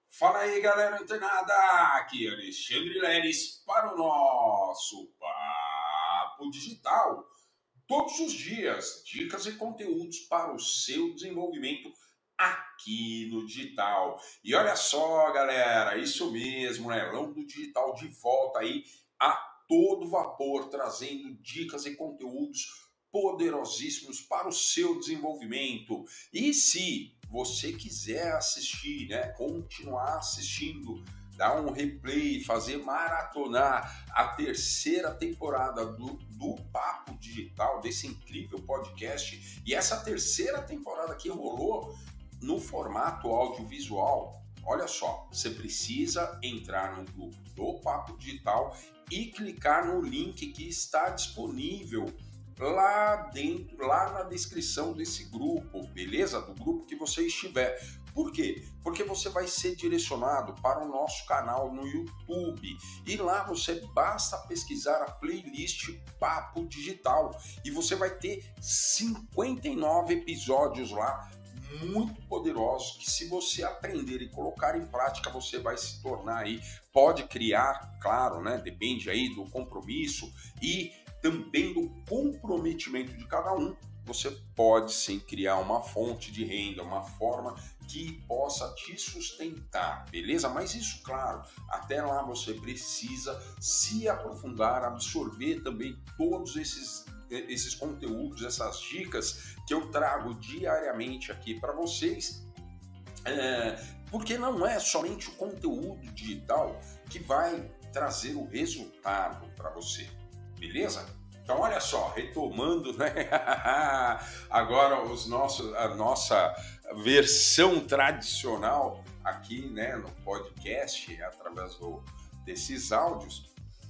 Fala aí, galera antenada! Aqui é Alexandre Leles para o nosso Papo Digital. Todos os dias, dicas e conteúdos para o seu desenvolvimento aqui no digital. E olha só, galera, isso mesmo, Leilão do Digital de volta aí a todo vapor, trazendo dicas e conteúdos poderosíssimos para o seu desenvolvimento. E se você quiser assistir, né, continuar assistindo, dar um replay, fazer maratonar a terceira temporada do Papo Digital, desse incrível podcast, e essa terceira temporada que rolou no formato audiovisual, olha só, você precisa entrar no grupo do Papo Digital e clicar no link que está disponível lá dentro, lá na descrição desse grupo, beleza? Do grupo que você estiver. Por quê? Porque você vai ser direcionado para o nosso canal no YouTube e lá você basta pesquisar a playlist Papo Digital e você vai ter 59 episódios lá muito poderosos que, se você aprender e colocar em prática, você vai se tornar aí, pode criar, claro, né? Depende aí do compromisso e também do comprometimento de cada um. Você pode sim criar uma fonte de renda, uma forma que possa te sustentar, beleza? Mas isso, claro, até lá você precisa se aprofundar, absorver também todos esses conteúdos, essas dicas que eu trago diariamente aqui para vocês, porque não é somente o conteúdo digital que vai trazer o resultado para você, beleza? Então, olha só, retomando, né? Agora a nossa versão tradicional aqui, né, no podcast, através desses áudios.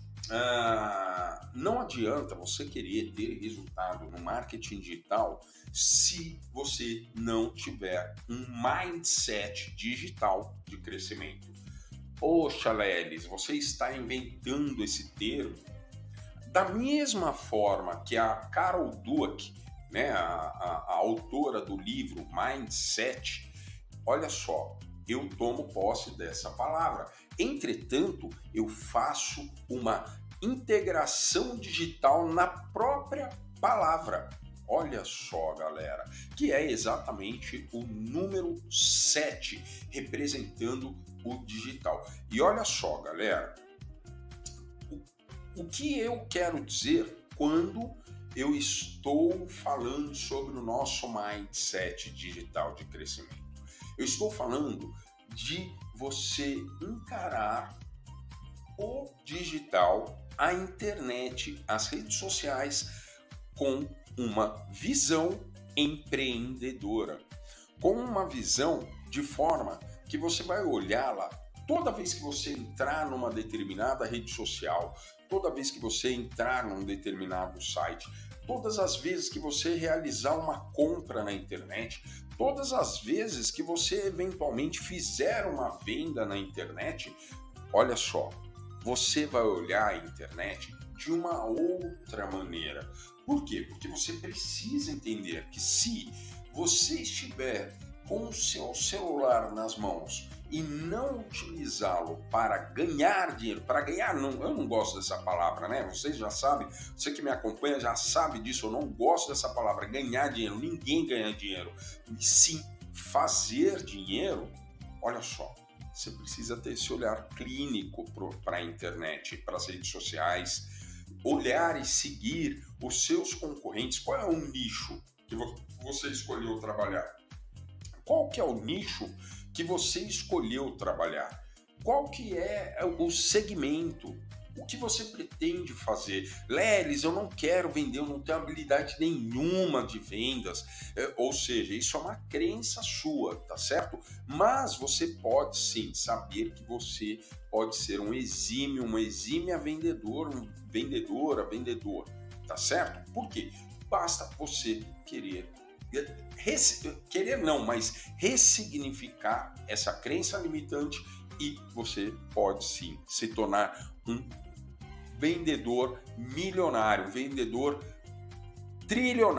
Não adianta você querer ter resultado no marketing digital se você não tiver um mindset digital de crescimento. Poxa, Lelis, você está inventando esse termo. Da mesma forma que a Carol Dweck, né, a autora do livro Mindset, olha só, eu tomo posse dessa palavra. Entretanto, eu faço uma integração digital na própria palavra. Olha só, galera, que é exatamente o número 7, representando o digital. E olha só, galera, o que eu quero dizer quando eu estou falando sobre o nosso mindset digital de crescimento? Eu estou falando de você encarar o digital, a internet, as redes sociais com uma visão empreendedora, com uma visão de forma que você vai olhá-la toda vez que você entrar numa determinada rede social, toda vez que você entrar num determinado site, todas as vezes que você realizar uma compra na internet, todas as vezes que você eventualmente fizer uma venda na internet, olha só, você vai olhar a internet de uma outra maneira. Por quê? Porque você precisa entender que se você estiver com o seu celular nas mãos e não utilizá-lo para ganhar dinheiro, eu não gosto dessa palavra, né? Vocês já sabem, você que me acompanha já sabe disso, eu não gosto dessa palavra, ganhar dinheiro, ninguém ganha dinheiro. E sim, fazer dinheiro, olha só, você precisa ter esse olhar clínico para a internet, para as redes sociais, olhar e seguir os seus concorrentes. Qual é o nicho que você escolheu trabalhar? Qual que é o nicho que você escolheu trabalhar? Qual que é o segmento? O que você pretende fazer? Lelis, eu não quero vender, eu não tenho habilidade nenhuma de vendas. Ou seja, isso é uma crença sua, tá certo? Mas você pode sim saber que você pode ser uma exímia vendedor, vendedor, tá certo? Por quê? Basta você querer não, mas ressignificar essa crença limitante e você pode sim se tornar um vendedor milionário, vendedor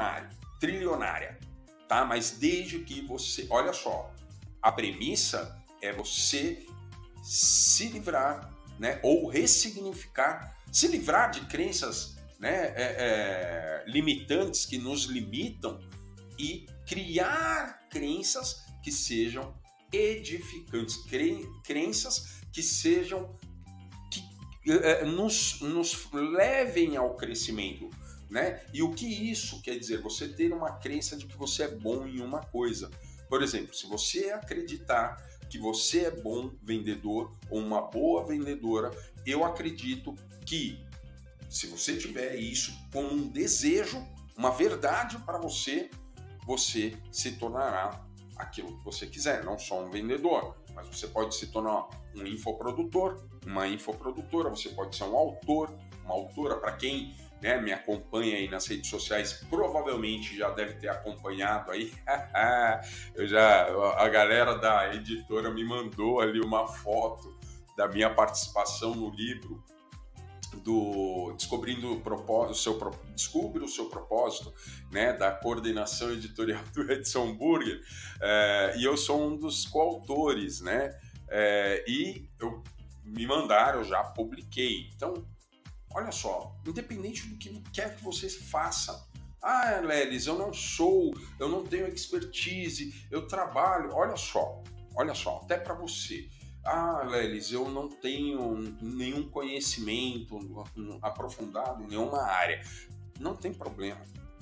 trilionária, tá? Mas desde que você, olha só, a premissa é você se livrar, né, ou ressignificar, se livrar de crenças, né, limitantes que nos limitam e criar crenças que sejam edificantes, crenças que sejam nos levem ao crescimento, né? E o que isso quer dizer? Você ter uma crença de que você é bom em uma coisa. Por exemplo, se você acreditar que você é bom vendedor ou uma boa vendedora, eu acredito que se você tiver isso como um desejo, uma verdade para você, você se tornará aquilo que você quiser, não só um vendedor, mas você pode se tornar um infoprodutor, uma infoprodutora, você pode ser um autor, uma autora. Para quem, né, me acompanha aí nas redes sociais, provavelmente já deve ter acompanhado aí. A galera da editora me mandou ali uma foto da minha participação no livro do Descobrindo Descubra o Seu Propósito, né, da coordenação editorial do Edson Burger, e eu sou um dos coautores, né, e me mandaram, eu já publiquei. Então, olha só, independente do que quer que você faça, Lelis, eu não tenho expertise, eu trabalho, olha só, até para você. Lelis, eu não tenho nenhum conhecimento aprofundado em nenhuma área. Não tem problema.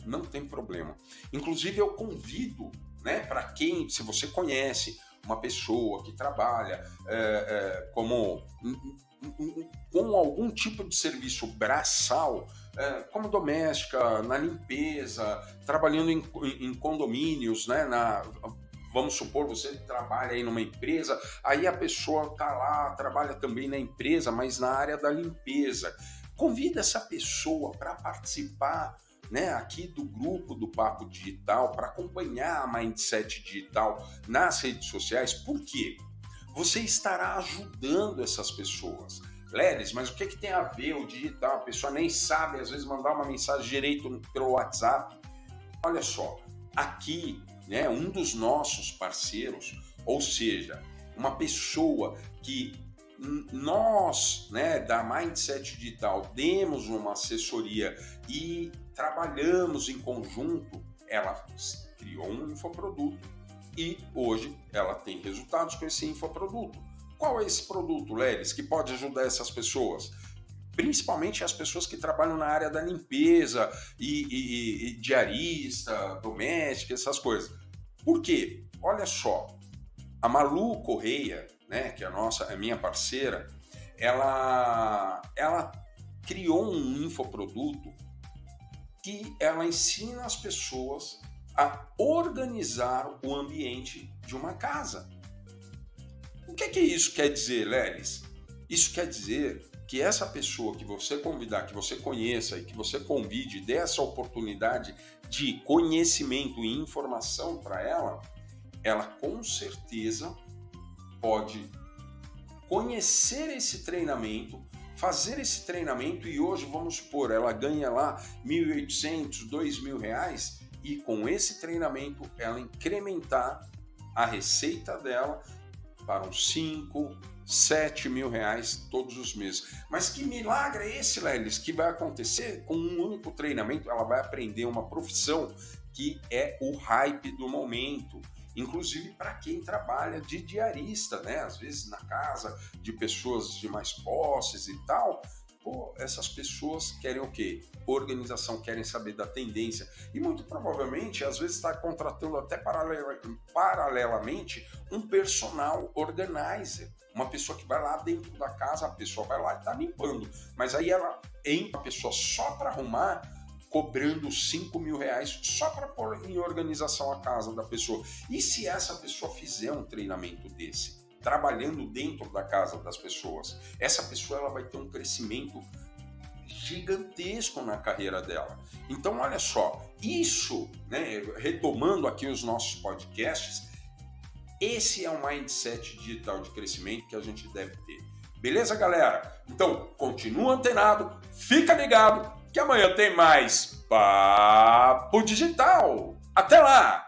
Inclusive, eu convido, né, para quem, se você conhece uma pessoa que trabalha com algum tipo de serviço braçal, como doméstica, na limpeza, trabalhando em condomínios, né, vamos supor, você trabalha aí numa empresa, aí a pessoa está lá, trabalha também na empresa, mas na área da limpeza. Convida essa pessoa para participar, né, aqui do grupo do Papo Digital, para acompanhar a Mindset Digital nas redes sociais. Por quê? Você estará ajudando essas pessoas. Lelis, mas o que tem a ver o digital? A pessoa nem sabe, às vezes, mandar uma mensagem direito pelo WhatsApp. Olha só, aqui, né, um dos nossos parceiros, ou seja, uma pessoa que nós, né, da Mindset Digital, demos uma assessoria e trabalhamos em conjunto, ela criou um infoproduto e hoje ela tem resultados com esse infoproduto. Qual é esse produto, Lelis, que pode ajudar essas pessoas? Principalmente as pessoas que trabalham na área da limpeza e diarista, doméstica, essas coisas. Por quê? Olha só, a Malu Correia, né, que é a minha parceira, ela criou um infoproduto que ela ensina as pessoas a organizar o ambiente de uma casa. O que isso quer dizer, Lelis? Isso quer dizer que essa pessoa que você convidar, que você conheça e que você convide, dê essa oportunidade de conhecimento e informação para ela com certeza pode conhecer esse treinamento, fazer esse treinamento e hoje, vamos supor, ela ganha lá R$1.800, R$2.000 e com esse treinamento ela incrementar a receita dela para uns 5, 7 mil reais todos os meses. Mas que milagre é esse, Lelis, que vai acontecer com um único treinamento? Ela vai aprender uma profissão que é o hype do momento. Inclusive para quem trabalha de diarista, né? Às vezes na casa de pessoas de mais posses e tal. Pô, essas pessoas querem o quê? Organização, querem saber da tendência. E muito provavelmente, às vezes, está contratando até paralelamente um personal organizer. Uma pessoa que vai lá dentro da casa, a pessoa vai lá e está limpando. Mas aí ela entra a pessoa só para arrumar, cobrando R$5 mil só para pôr em organização a casa da pessoa. E se essa pessoa fizer um treinamento desse? Trabalhando dentro da casa das pessoas, essa pessoa ela vai ter um crescimento gigantesco na carreira dela. Então, olha só, isso, né, retomando aqui os nossos podcasts, esse é o mindset digital de crescimento que a gente deve ter. Beleza, galera? Então, continua antenado, fica ligado, que amanhã tem mais Papo Digital. Até lá!